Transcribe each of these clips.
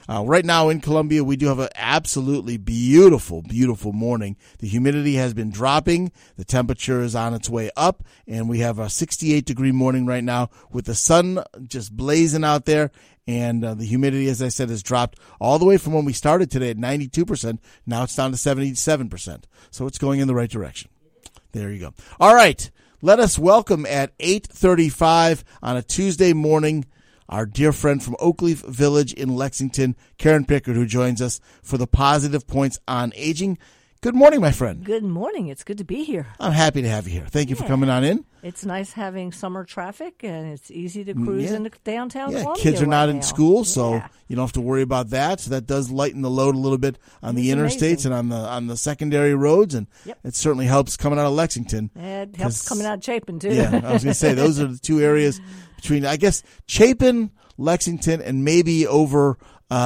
Right now in Columbia, we do have an absolutely beautiful, beautiful morning. The humidity has been dropping. The temperature is on its way up, and we have a 68-degree morning right now with the sun just blazing out there. And the humidity, as I said, has dropped all the way from when we started today at 92%. Now it's down to 77%. So it's going in the right direction. There you go. All right. Let us welcome at 8:35 on a Tuesday morning our dear friend from Oakleaf Village in Lexington, Karen Pickard, who joins us for the Positive Points on Aging. Good morning, my friend. Good morning. It's good to be here. I'm happy to have you here. Thank you for coming on in. It's nice having summer traffic, and it's easy to cruise into downtown Columbia. Kids are not in now. school, so you don't have to worry about that. So that does lighten the load a little bit on the interstates and on the secondary roads, and it certainly helps coming out of Lexington. It helps coming out of Chapin, too. Yeah, I was going to say, those are the two areas between, I guess, Chapin, Lexington, and maybe over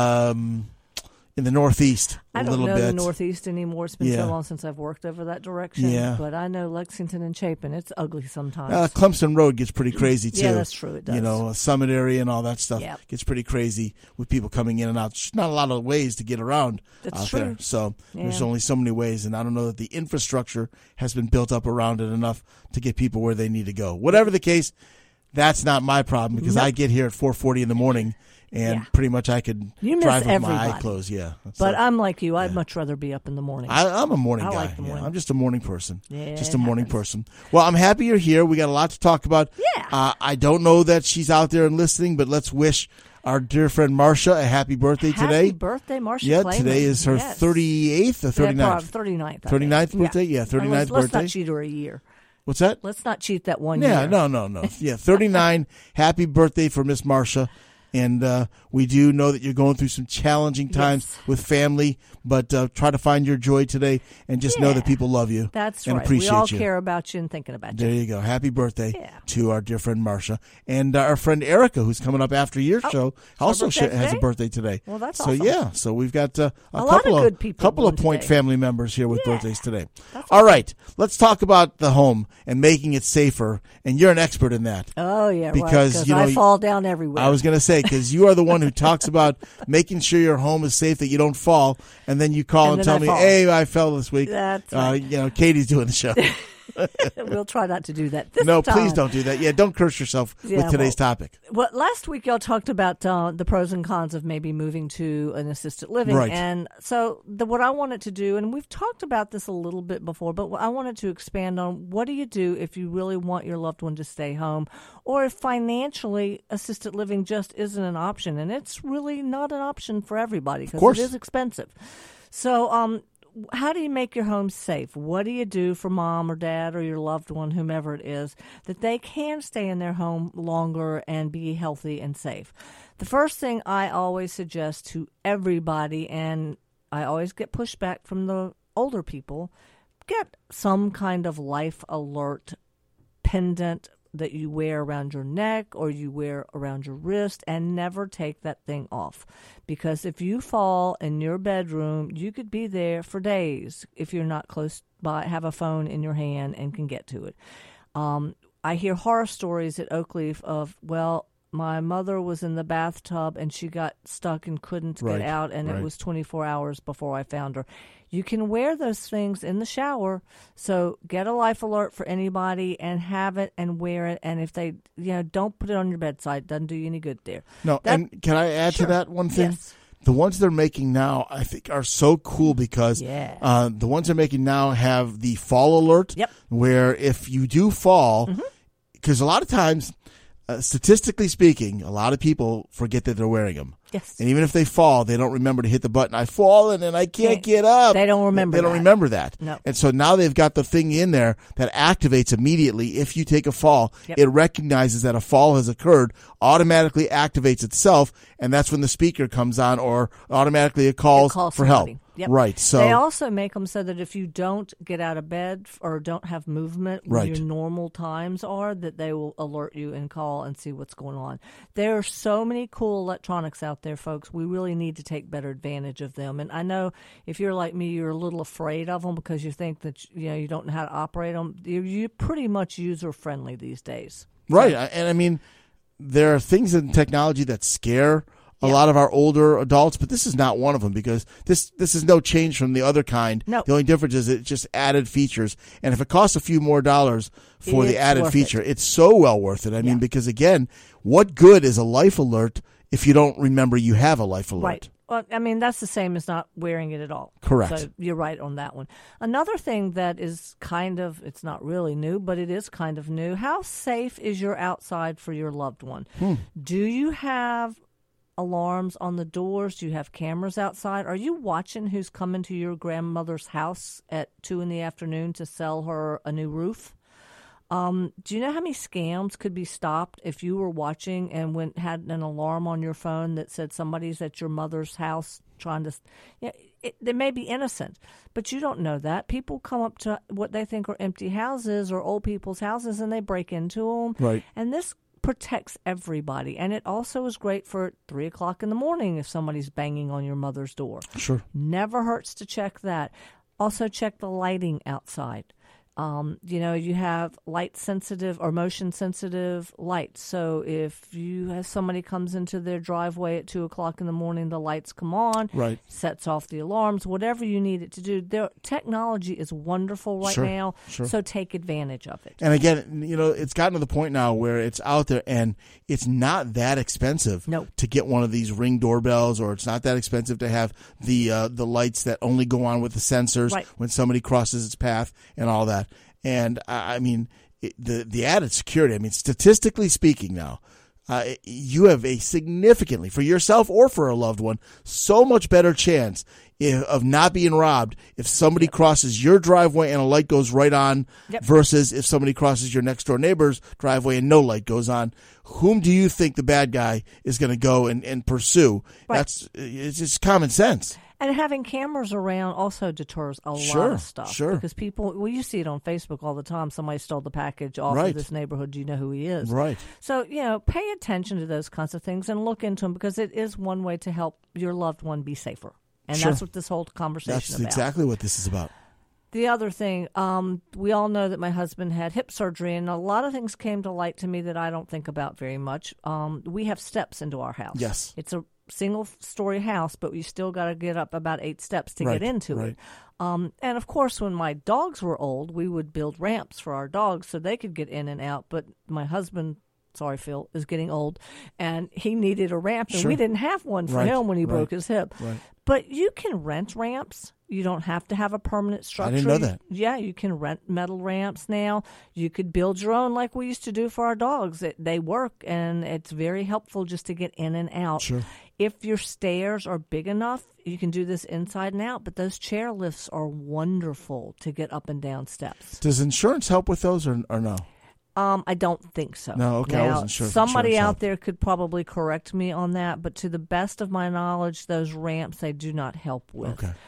in the Northeast a little bit. I don't know the Northeast anymore. It's been so long since I've worked over that direction. Yeah. But I know Lexington and Chapin. It's ugly sometimes. Clemson Road gets pretty crazy, too. Yeah, that's true. It does. Summit area and all that stuff gets pretty crazy with people coming in and out. There's not a lot of ways to get around out there. So there's only so many ways, and I don't know that the infrastructure has been built up around it enough to get people where they need to go. Whatever the case, that's not my problem because I get here at 4:40 in the morning. And pretty much I could drive with my eyes closed. Yeah, but I'm like you. I'd much rather be up in the morning. I'm a morning guy. Like the morning. I'm just a morning person. Just a morning person. Well, I'm happy you're here. We got a lot to talk about. Yeah. I don't know that she's out there and listening, but let's wish our dear friend Marcia a happy birthday today. Happy birthday, Marcia. Yeah, Clayman. Today is her 38th or 39th? 39th. 39th birthday? Yeah, 39th birthday. Let's not cheat her a year. What's that? Let's not cheat that 1 year. Yeah, no. Yeah, 39. Happy birthday for Miss Marcia. And we do know that you're going through some challenging times with family, but try to find your joy today and just know that people love you. That's and right. appreciate we all you. care about you and thinking about you. There you go. Happy birthday to our dear friend Marcia. And our friend Erica, who's coming up after your show, also has a birthday today. Well, that's awesome. So we've got a couple of good people, couple of Point family members here with birthdays today. That's all right. Let's talk about the home and making it safer. And you're an expert in that. Oh, yeah. Because I fall down everywhere. I was going to say, because you are the one who talks about making sure your home is safe, that you don't fall, and then you call and tell me, hey, I fell this week. That's right. Katie's doing the show. We'll try not to do that this No, time. please don't do that. Yeah, don't curse yourself with today's topic. Well, last week y'all talked about the pros and cons of maybe moving to an assisted living. Right. And so what I wanted to do, and we've talked about this a little bit before, but I wanted to expand on what do you do if you really want your loved one to stay home, or if financially assisted living just isn't an option. And it's really not an option for everybody because it is expensive. So how do you make your home safe? What do you do for mom or dad or your loved one, whomever it is, that they can stay in their home longer and be healthy and safe? The first thing I always suggest to everybody, and I always get pushback from the older people, get some kind of life alert pendant that you wear around your neck or you wear around your wrist, and never take that thing off. Because if you fall in your bedroom, you could be there for days if you're not close by, have a phone in your hand and can get to it. I hear horror stories at Oakleaf of, my mother was in the bathtub and she got stuck and couldn't get out, and it was 24 hours before I found her. You can wear those things in the shower, so get a life alert for anybody and have it and wear it. And if they, don't put it on your bedside, doesn't do you any good there. No, and can I add to that one thing? Yes. The ones they're making now, I think, are so cool because the ones they're making now have the fall alert, where if you do fall, because a lot of times, statistically speaking, a lot of people forget that they're wearing them. Yes. And even if they fall, they don't remember to hit the button. I've fallen and I can't get up. They don't remember They don't remember that. No. And so now they've got the thing in there that activates immediately. If you take a fall, it recognizes that a fall has occurred, automatically activates itself, and that's when the speaker comes on, or automatically it calls for help. Yep. Right. So they also make them so that if you don't get out of bed or don't have movement when your normal times are, that they will alert you and call and see what's going on. There are so many cool electronics out there, folks. We really need to take better advantage of them. And I know if you're like me, you're a little afraid of them because you think that you don't know how to operate them. You're pretty much user friendly these days. Right. And I mean, there are things in technology that scare a lot of our older adults, but this is not one of them because this is no change from the other kind. No. The only difference is it just added features. And if it costs a few more dollars for the added feature, it's so well worth it. I mean, because again, what good is a life alert if you don't remember you have a life alert? Right. Well, I mean, that's the same as not wearing it at all. Correct. So you're right on that one. Another thing that is it's not really new, but it is kind of new. How safe is your outside for your loved one? Do you have alarms on the doors? Do you have cameras outside? Are you watching who's coming to your grandmother's house at 2 p.m. to sell her a new roof? Do you know how many scams could be stopped if you were watching and had an alarm on your phone that said somebody's at your mother's house trying to? They may be innocent, but you don't know that. People come up to what they think are empty houses or old people's houses, and they break into them. Right. And this protects everybody, and it also is great for 3 o'clock in the morning if somebody's banging on your mother's door. Sure. Never hurts to check that. Also check the lighting outside. You have light sensitive or motion sensitive lights. So if you have somebody comes into their driveway at 2 o'clock in the morning, the lights come on, right, sets off the alarms, whatever you need it to do. Their technology is wonderful right now. Sure. So take advantage of it. And again, it's gotten to the point now where it's out there and it's not that expensive to get one of these Ring doorbells, or it's not that expensive to have the lights that only go on with the sensors when somebody crosses its path and all that. And I mean, the added security, I mean, statistically speaking now, you have a significantly, for yourself or for a loved one, so much better chance of not being robbed if somebody crosses your driveway and a light goes right on versus if somebody crosses your next door neighbor's driveway and no light goes on. Whom do you think the bad guy is going to go and pursue? Right. It's just common sense. And having cameras around also deters a lot of stuff. Sure. Because you see it on Facebook all the time. Somebody stole the package off of this neighborhood. Do you know who he is? Right. So, pay attention to those kinds of things and look into them, because it is one way to help your loved one be safer. And that's what this whole conversation is about. That's exactly what this is about. The other thing, we all know that my husband had hip surgery, and a lot of things came to light to me that I don't think about very much. We have steps into our house. Yes. It's a single-story house, but you still got to get up about 8 steps to get into it. And, of course, when my dogs were old, we would build ramps for our dogs so they could get in and out. But my husband, sorry, Phil, is getting old, and he needed a ramp, and we didn't have one for him when he broke his hip. Right. But you can rent ramps. You don't have to have a permanent structure. I didn't know that. Yeah, you can rent metal ramps now. You could build your own like we used to do for our dogs. They work, and it's very helpful just to get in and out. Sure. If your stairs are big enough, you can do this inside and out, but those chair lifts are wonderful to get up and down steps. Does insurance help with those or no? I don't think so. No, okay, now, I wasn't sure. Somebody out there could probably correct me on that, but to the best of my knowledge, those ramps they do not help with. Okay.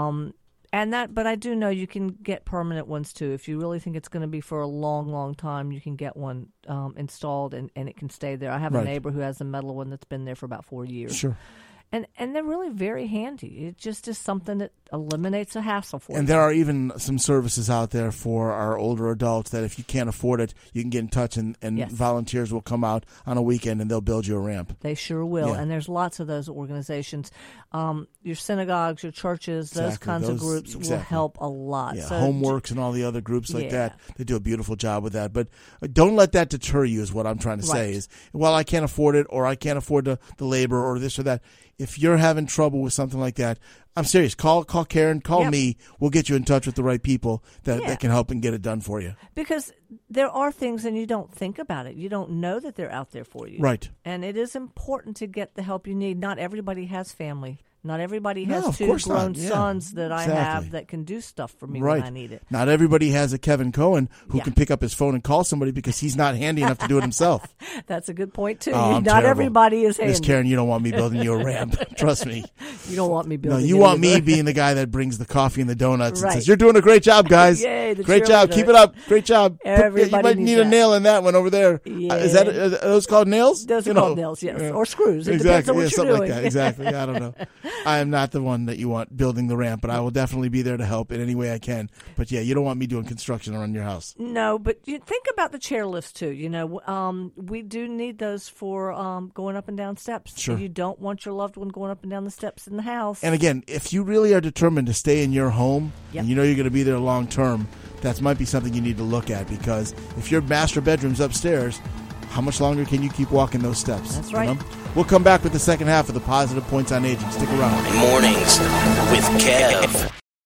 But I do know you can get permanent ones too. If you really think it's going to be for a long, long time, you can get one installed and it can stay there. I have a neighbor who has a metal one that's been there for about 4 years. Sure. And they're really very handy. It just is something that eliminates a hassle for you. And there are even some services out there for our older adults that if you can't afford it, you can get in touch and volunteers will come out on a weekend and they'll build you a ramp. They sure will. Yeah. And there's lots of those organizations. Your synagogues, your churches, those kinds of groups will help a lot. Yeah, so, Homeworks and all the other groups like that, they do a beautiful job with that. But don't let that deter you is what I'm trying to say is, well, I can't afford it or I can't afford the labor or this or that. If you're having trouble with something like that, I'm serious. Call Karen, call me. We'll get you in touch with the right people that can help and get it done for you. Because there are things and you don't think about it. You don't know that they're out there for you. Right. And it is important to get the help you need. Not everybody has family. Not everybody has two grown sons that I have that can do stuff for me when I need it. Not everybody has a Kevin Cohen who can pick up his phone and call somebody because he's not handy enough to do it himself. That's a good point, too. Not terrible. Everybody is handy. Miss Karen, you don't want me building you a ramp. Trust me. You don't want me building you want me being the guy that brings the coffee and the donuts and says, you're doing a great job, guys. Yay, great job. Keep it up. Great job. Everybody you might need a nail in that one over there. Yeah. Are those called nails? Those are called nails, yes. Or screws. It exactly. depends on what you're something doing. like that. Exactly. I don't know. I am not the one that you want building the ramp, but I will definitely be there to help in any way I can. But yeah, you don't want me doing construction around your house. No, but you think about the chair lifts too. We do need those for going up and down steps. Sure. You don't want your loved one going up and down the steps in the house. And again, if you really are determined to stay in your home, Yep. and you know you're going to be there long term, that might be something you need to look at, because if your master bedroom's upstairs, how much longer can you keep walking those steps? That's right. We'll come back with the second half of the Positive Points on Aging. Stick around. Mornings with Kev.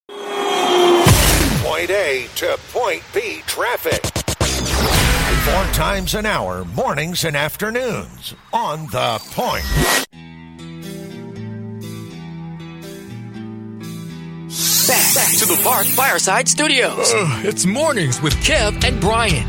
Point A to point B traffic. 4 times an hour, mornings and afternoons on The Point. Back to the Bark Fireside Studios. It's Mornings with Kev and Brian.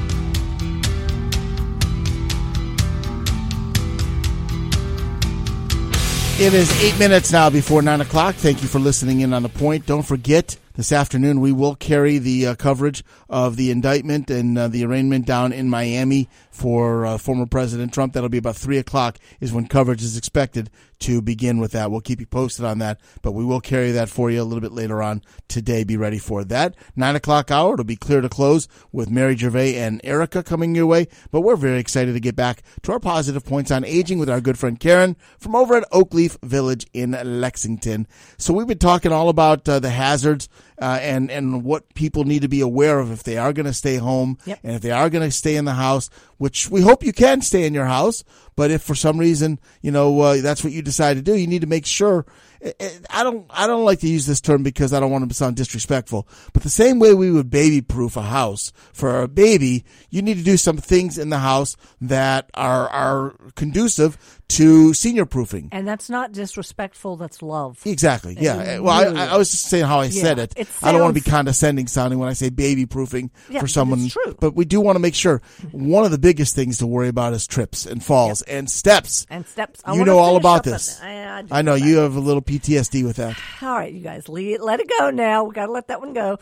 It is 8 minutes now before 9 o'clock. Thank you for listening in on The Point. Don't forget, this afternoon we will carry the coverage of the indictment and the arraignment down in Miami for former President Trump. That'll be about 3 o'clock is when coverage is expected to begin with that. We'll keep you posted on that, but we will carry that for you a little bit later on today. Be ready for that. 9 o'clock hour, it'll be Clear to Close with Mary Gervais and Erica coming your way. But we're very excited to get back to our Positive Points on Aging with our good friend Karen from over at Oakleaf Village in Lexington. So we've been talking all about the hazards and what people need to be aware of if they are going to stay home. Yep. And if they are going to stay in the house, which we hope you can stay in your house. But if for some reason, that's what you decide to do, you need to make sure. I don't like to use this term because I don't want to sound disrespectful, but the same way we would baby-proof a house for a baby, you need to do some things in the house that are conducive to senior proofing. And that's not disrespectful, that's love. Exactly. Yeah. Well, I was just saying how I said it. I don't want to be condescending sounding when I say baby proofing for someone. It's true. But we do want to make sure. One of the biggest things to worry about is trips and falls and steps. And steps. You know all about this. I know you have a little PTSD with that. All right, you guys, let it go now. We got to let that one go.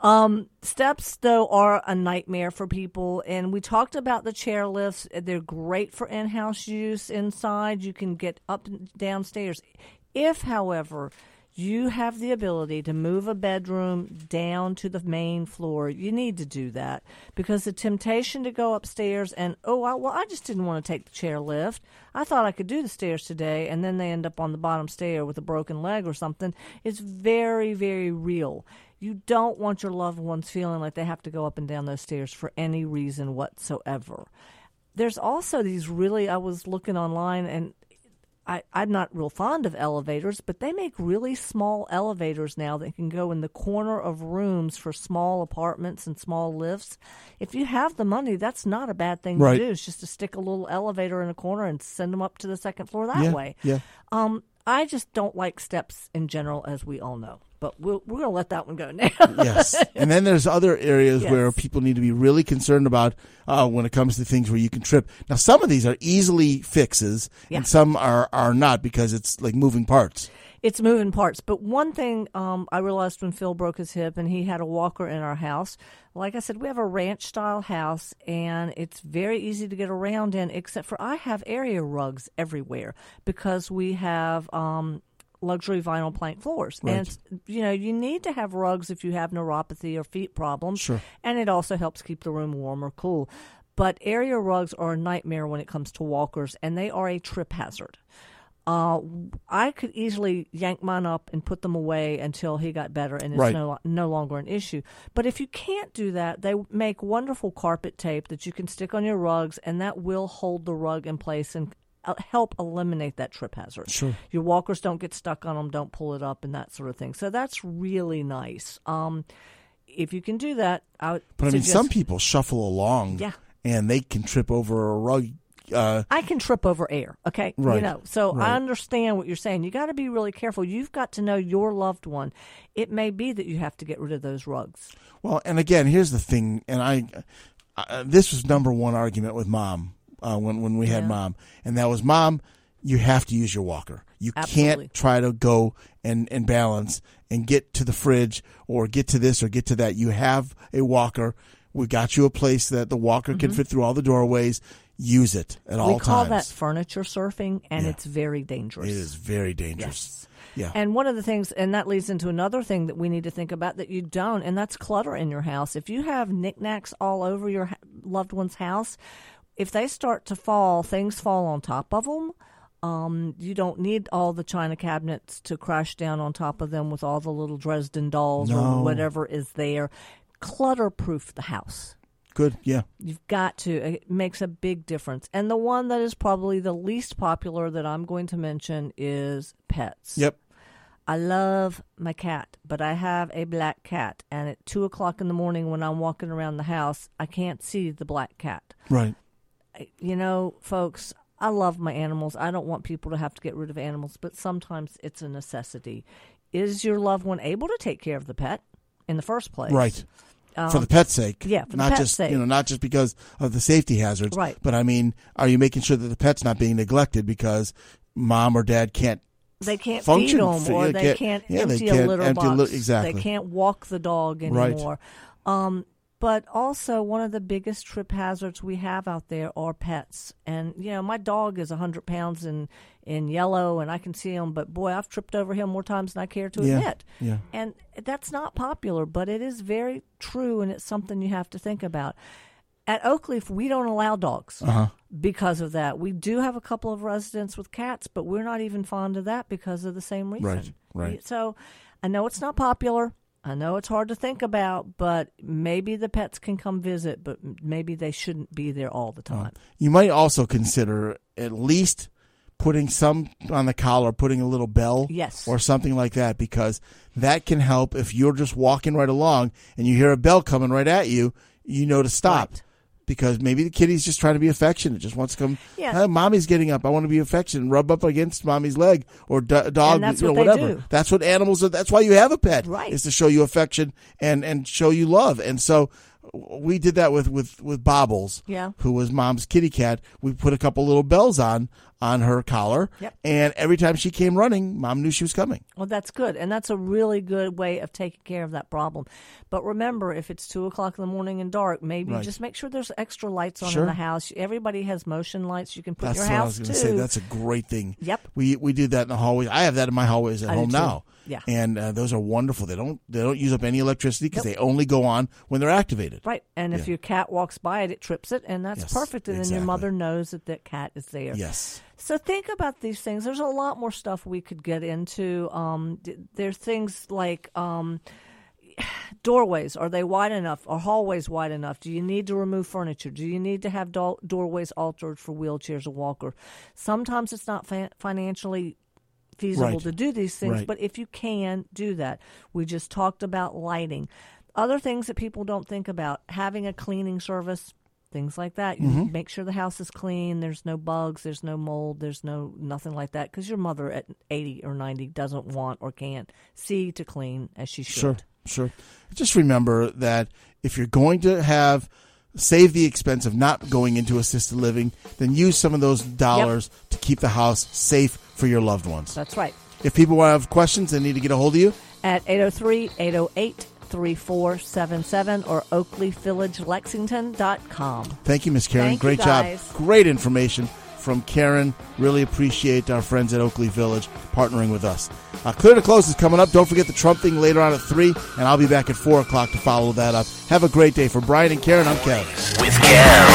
Steps, though, are a nightmare for people. And we talked about the chair lifts. They're great for in-house use inside. You can get up and downstairs. If, however, you have the ability to move a bedroom down to the main floor, you need to do that, because the temptation to go upstairs and, I just didn't want to take the chair lift. I thought I could do the stairs today, and then they end up on the bottom stair with a broken leg or something. It's very, very real. You don't want your loved ones feeling like they have to go up and down those stairs for any reason whatsoever. There's also these I was looking online, and I'm not real fond of elevators, but they make really small elevators now that can go in the corner of rooms for small apartments and small lifts. If you have the money, that's not a bad thing to do. It's just to stick a little elevator in a corner and send them up to the second floor that way. Yeah. I just don't like steps in general, as we all know. But we're going to let that one go now. Yes. And then there's other areas where people need to be really concerned about when it comes to things where you can trip. Now, some of these are easily fixes, and some are not, because it's like moving parts. It's moving parts. But one thing I realized when Phil broke his hip and he had a walker in our house, like I said, we have a ranch-style house, and it's very easy to get around in, except for I have area rugs everywhere because we have luxury vinyl plank floors. Right. And, you need to have rugs if you have neuropathy or feet problems. Sure. And it also helps keep the room warm or cool. But area rugs are a nightmare when it comes to walkers, and they are a trip hazard. I could easily yank mine up and put them away until he got better, and it's no longer an issue. But if you can't do that, they make wonderful carpet tape that you can stick on your rugs, and that will hold the rug in place and help eliminate that trip hazard. Sure. Your walkers don't get stuck on them, don't pull it up, and that sort of thing. So that's really nice. If you can do that, I would suggest, some people shuffle along, and they can trip over a rug. I can trip over air, okay? Right. So I understand what you're saying. You got to be really careful. You've got to know your loved one. It may be that you have to get rid of those rugs. Well, and again, here's the thing, and this was number one argument with Mom. When we had Mom, and that was, Mom, you have to use your walker. You can't try to go and balance and get to the fridge or get to this or get to that. You have a walker. We got you a place that the walker can fit through all the doorways. Use it at all times. We call that furniture surfing, and it's very dangerous. It is very dangerous. Yes. Yeah. And one of the things, and that leads into another thing that we need to think about that you don't, and that's clutter in your house. If you have knickknacks all over your loved one's house, if they start to fall, things fall on top of them. You don't need all the china cabinets to crash down on top of them with all the little Dresden dolls or whatever is there. Clutter-proof the house. Good, yeah. You've got to. It makes a big difference. And the one that is probably the least popular that I'm going to mention is pets. Yep. I love my cat, but I have a black cat. And at 2 o'clock in the morning when I'm walking around the house, I can't see the black cat. Right. You know, folks, I love my animals. I don't want people to have to get rid of animals, but sometimes it's a necessity. Is your loved one able to take care of the pet in the first place? Right. For the pet's sake. Yeah, for the not pet's just, sake. Not just because of the safety hazards. Right. But, I mean, are you making sure that the pet's not being neglected because mom or dad can't They can't function, feed them, or they can't empty a litter box. Exactly. They can't walk the dog anymore. Right. But also, one of the biggest trip hazards we have out there are pets. And, my dog is 100 pounds in yellow, and I can see him. But, boy, I've tripped over him more times than I care to admit. Yeah. And that's not popular, but it is very true, and it's something you have to think about. At Oakleaf, we don't allow dogs because of that. We do have a couple of residents with cats, but we're not even fond of that because of the same reason. Right. So I know it's not popular. I know it's hard to think about, but maybe the pets can come visit, but maybe they shouldn't be there all the time. You might also consider at least putting some on the collar, putting a little bell or something like that, because that can help if you're just walking right along and you hear a bell coming right at you, you know to stop. Right. Because maybe the kitty's just trying to be affectionate, just wants to come. Yeah. Hey, mommy's getting up. I want to be affectionate. Rub up against mommy's leg or dog. And that's what whatever. they do. That's what animals are. That's why you have a pet. Right. Is to show you affection and show you love. And so we did that with Bobbles, who was mom's kitty cat. We put a couple little bells on her collar, and every time she came running, mom knew she was coming. Well, that's good, and that's a really good way of taking care of that problem. But remember, if it's 2 o'clock in the morning and dark, maybe just make sure there's extra lights on in the house. Everybody has motion lights you can put in your house, too. That's what I was going to say. That's a great thing. Yep. We do that in the hallways. I have that in my hallways at home now. Yeah. And those are wonderful. They don't use up any electricity because they only go on when they're activated. Right. And if your cat walks by it trips it, and that's perfect. And then your mother knows that that cat is there. Yes. So think about these things. There's a lot more stuff we could get into. There's things like doorways. Are they wide enough? Are hallways wide enough? Do you need to remove furniture? Do you need to have doorways altered for wheelchairs or walker? Sometimes it's not financially feasible to do these things, but if you can, do that. We just talked about lighting. Other things that people don't think about, having a cleaning service, things like that. You make sure the house is clean, there's no bugs, there's no mold, there's nothing like that, because your mother at 80 or 90 doesn't want or can't see to clean as she should. Sure. Just remember that if you're going to save the expense of not going into assisted living, then use some of those dollars to keep the house safe for your loved ones. That's right. If people want to have questions, they need to get a hold of you at 803-808-3477 or oakleafvillagelexington.com. Thank you, Miss Karen. Great job. Great information from Karen. Really appreciate our friends at Oakleaf Village partnering with us. Clear to Close is coming up. Don't forget the Trump thing later on at 3, and I'll be back at 4 o'clock to follow that up. Have a great day. For Brian and Karen, I'm Kev. With Kev.